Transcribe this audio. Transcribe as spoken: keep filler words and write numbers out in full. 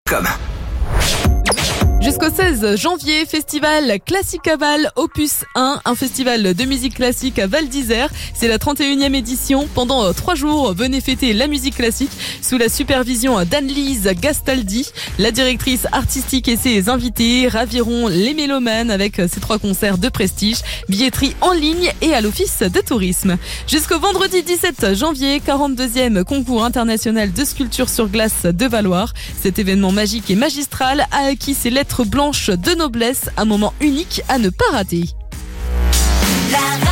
com. Jusqu'au seize janvier, festival Classicaval Opus un, un festival de musique classique à Val d'Isère. C'est la trente et unième édition. Pendant trois jours, venez fêter la musique classique sous la supervision d'Anne-Lise Gastaldi. La directrice artistique et ses invités raviront les mélomanes avec ces trois concerts de prestige, billetterie en ligne et à l'office de tourisme. Jusqu'au vendredi dix-sept janvier, quarante-deuxième concours international de sculpture sur glace de Valloire. Cet événement magique et magistral a acquis ses lettres blanche de noblesse, un moment unique à ne pas rater. La